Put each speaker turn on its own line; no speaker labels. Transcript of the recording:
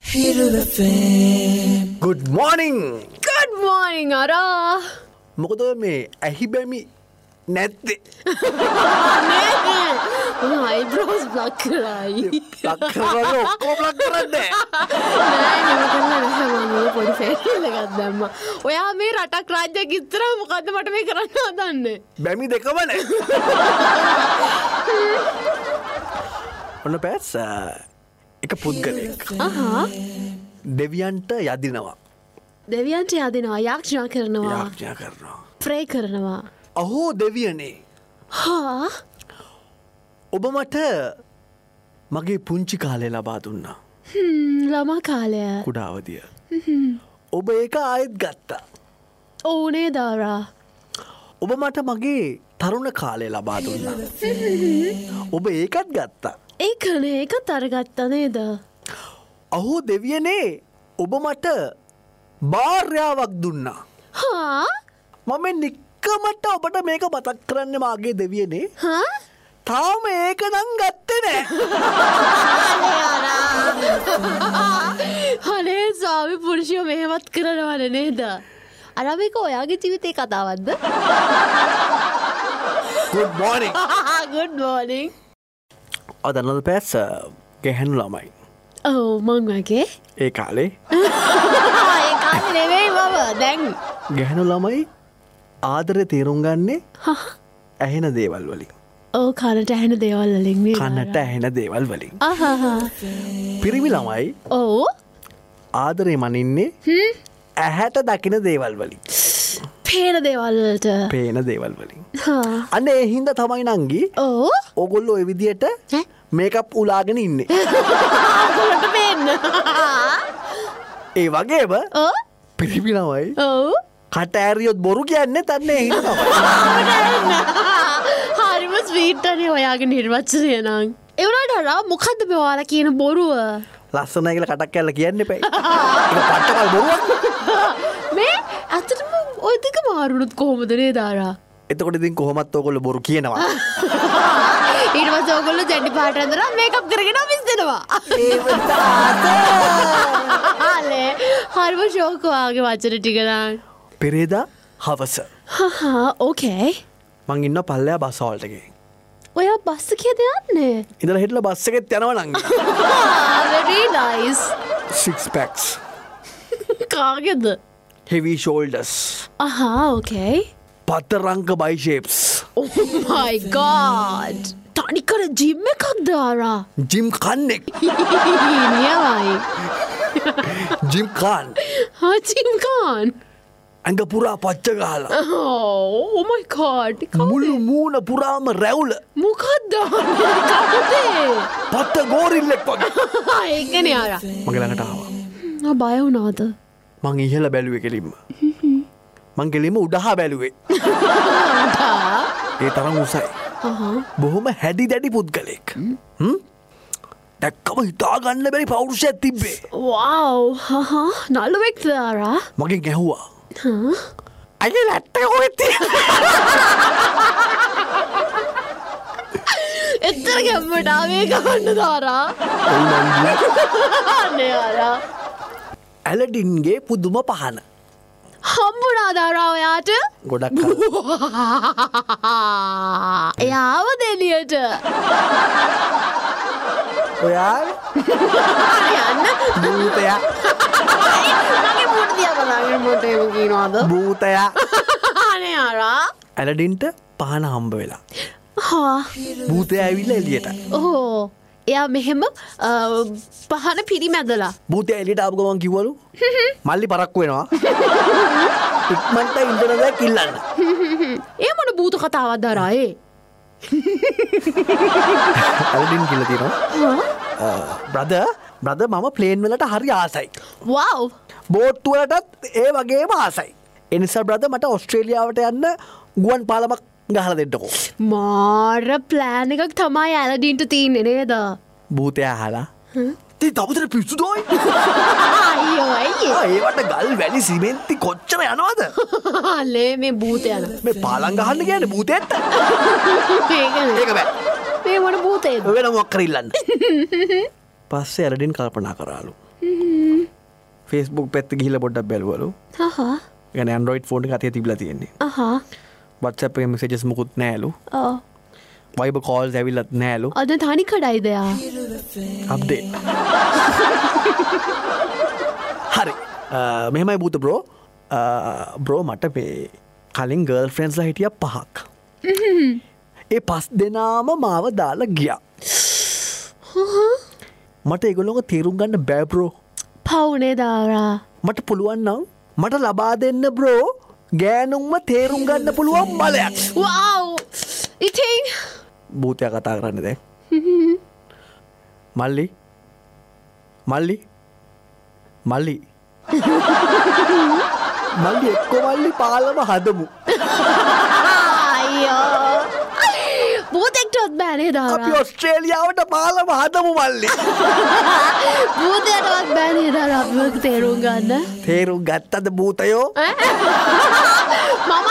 Good morning.
Good morning අරා.
මොකද මේ ඇහි බැමි නැත්තේ?
මම eyebrows block කරායි.
block කරලා ඔක්කොම block කරන්නේ.
නෑ නම කරලා නැහැ මම පොඩි ෆේෂියල් එකක් දැම්මා. ඔයා මේ රටක් රාජ්‍යයක් ඉස්සරහ මොකද්ද මට මේ කරන්න හදන්නේ?
බැමි දෙකම නෑ. ඔන්න පැස් එක පුද්ගලෙක්. දෙවියන්ට යදිනවා.
දෙවියන්ට යදිනවා යාඥා කරනවා.
යාඥා කරනවා.
ප්‍රේ කරනවා.
අහෝ දෙවියනේ.
හා
ඔබ මට මගේ පුංචි කාලේ ලබා දුන්නා.
ළමා කාලය.
කුඩා අවදිය. ඔබ ඒක ආයෙත් ගත්තා.
ඕනේ දාරා.
ඔබ මට මගේ තරුණ කාලේ ලබා දුන්නා. ඔබ ඒකත් ගත්තා.
ඒකනේ ඒකත් අරගත්තා නේද?
අහෝ දෙවියනේ ඔබ මට භාර්යාවක් දුන්නා.
හා
මම නික්කමට ඔබට මේක මතක් කරන්න මාගේ දෙවියනේ.
හා
තාම ඒක නම් ගත්තේ නෑ.
අනේ ස්වාමි පුරුෂයෝ මෙහෙමත් කරනවද නේද? අර මේක ඔයාගේ ජීවිතේ කතාවක්ද?
Good morning.
Good morning.
අදන්නද පැස් ගැහැනු ළමයි.
ඔව් මං වගේ.
ඒ කාලේ
ඒ කාලේ නෙවෙයි මම දැන්.
ගැහැනු ළමයි ආදරේ තේරුම් ගන්නේ ඇහෙන දේවල් වලින්.
ඔව් කනට ඇහෙන දේවල් වලින් නේ.
කනට ඇහෙන දේවල් වලින්.
අහහ.
පිරිමි ළමයි
ඔව්
ආදරේ මනින්නේ ඇහැට දකින දේවල් වලින්.
පේන දේවල් වලට.
පේන දේවල් වලින්.
හා.
අන්න ඒ හින්දා තමයි නංගි
ඔව්.
ඕගොල්ලෝ ඒ විදියට මේකප් උලාගෙන ඉන්නේ.
ඔයාලට පේන්න.
ඒ වගේම
ඔව්.
පිරිමි ළමයි
ඔව්.
කට ඇරියොත් බොරු කියන්නේ තන්නේ ඒ හින්දා තමයි.
හරිම ස්වීට් අනේ ඔයාගේ නිර්වචනය නම්. ඒ වුණාට අර මොකද්ද මේ ඔයාලා කියන බොරුව?
ලස්සනයි කියලා කටක් කැල්ල කියන්න එපා. ඒක පට්ටකල් බොරුවක්.
මේ ඇත්තටම ඔය දෙක මාරුනොත් කොහොමද නේද ආරා?
එතකොට ඉතින් කොහොමත් ඕගොල්ලෝ බොරු කියනවා.
ඊට පස්සේ ඕගොල්ලෝ ජැඩි පාට ඇඳලා මේකප් කරගෙන ඔෆිස් දෙනවා.
ඒව තාත.
අනේ හරිම ෂෝක් වාගේ වචන ටික නම්.
පෙරේදා හවස.
හහා ඕකේ.
මං ඉන්න පල්ලෙයා බස් හෝල්ට් එකේ.
ඔයා බස් එකේද යන්නේ?
ඉඳලා හිටලා බස් එකෙත් යනවා නංගි.
Very nice.
6 packs.
කාගේද?
Heavy shoulders.
අහා ඕකේ.
පතරංග biceps.
Oh my god. තනිකර ජිම් එකක්ද ආරා?
ජිම් කන්නෙක්.
නියමයි.
ජිම් කාන්.
හා ජිම් කාන්.
ඇඟ පුරා පච්ච ගහලා.
Oh my god.
මුළු මූණ පුරාම රැවුල.
මොකක්ද කවුද?
පත්ත ගෝරිල්ලෙක් වගේ.
ඒකනේ ආරා.
මගේ ළඟට ආවා.
බය වුණාද?
මං ඉහළ බැලුවේ කෙලින්ම. මං කෙලින්ම උඩහා බැලුවේ. ඒ තරම් උසයි. බොහොම හැඩි දැඩි පුද්ගලෙක්. දැක්කම හිතා ගන්න බැරි පෞරුෂයක් තිබ්බේ.
වව්. නළුවෙක්ද ආරා?
මගෙන් ඇහුවා. අයියේ ලැට්ටේ කොහෙද තියෙන්නේ?
එතර ගැම්මට ආවේ ගන්න දාරා. අනේ ආරා.
ඇලඩින්ගේ පුදුම පහන.
හම්බුණා දාරා ඔයාට?
ගොඩක් කල්.
එයාව දෙලියට.
ඔයා
යන්න.
භූතයා.
මගේ මුට දිහා බලන්න මොට එමු කියනවාද?
භූතයා.
අනේ ආරා.
ඇලඩින්ට පහන හම්බ වෙලා.
හා.
භූතයා ඇවිල්ලා එළියට.
ඕ. එයා මෙහෙම පහන පිරිමැදලා.
භූතයා එළියට ආපු ගමන් කිව්වලු මල්ලි පරක්කු වෙනවා. ඉක්මනට ඉන්ටර්නෙට් එක ඉල්ලන්න.
ඒ මොන භූත කතාවක්ද ආරා ඒ?
ඇලඩින් කියලා තියෙනවා. බ්‍රදර් මම ප්ලේන් වලට හරි ආසයි.
වව්.
බෝට්ටු වලටත් ඒ වගේම ආසයි. ඒ නිසා බ්‍රදර් මට ඕස්ට්‍රේලියාවට යන්න ගුවන් පාලමක් ගහලා දෙන්නකෝ.
මාර ප්ලෑන් එකක් තමයි ඇලඩින්ට තියෙන්නේ නේද?
භූතයා අහලා. ඉතින් තවතර පිස්සුදෝයි.
අයියෝ අයියේ.
ඒවට ගල් වැලි සිමෙන්ති කොච්චර යනවද?
අනේ මේ භූතය යන.
මේ පාලම් ගහන්න කියන්නේ භූතයෙක්ට. ඒක බෑ.
මේ මොන භූතයද?
වෙන මොකක් කර ඉල්ලන්න. පස්සේ ඇලඩින් කල්පනා කරාලු. ෆේස්බුක් පැත්ත ගිහිල පොඩ්ඩක් බැලුවලු ගැන ඇන්ඩරෝයිඩ් ෆෝන් එක අතේ තිබිලා තියෙන්නේ WhatsApp එකේ මෙසේජස් මුකුත් නෑලු Viber calls ඇවිල්ලත් නෑලු
අද තනි කඩයිදයා
අප්ඩේට් හරි මෙහෙමයි බූත බ්‍රෝ මට මේ කලින් ගර්ල් ෆ්‍රෙන්ඩ්ස්ලා හිටිය 5ක් ඒ 5 දෙනාම මාව දාලා ගියා මට ඒගොල්ලෝව තේරුම් ගන්න බෑ බ්‍රෝ
පවුනේ දාරා
මට පුළුවන් නම් මට ලබා දෙන්න බ්‍රෝ ගෑනුන්ම තේරුම් ගන්න පුළුවන් බලයක්
වව් ඉතින්
භූතයා කතා කරන්න දැන් මල්ලි මල්ලි මල්ලි මල්ලි එක්ක මල්ලි පාලම හදමු
අයියෝ භූතෙක්ටවත් බෑනේ දාරා
අපි ඔස්ට්‍රේලියාවට පාලම හදමු මල්ලි
භූතයටවත් බෑනේ දාරා අපිව තේරුම් ගන්න
තේරුම් ගත්තද භූතයෝ
මම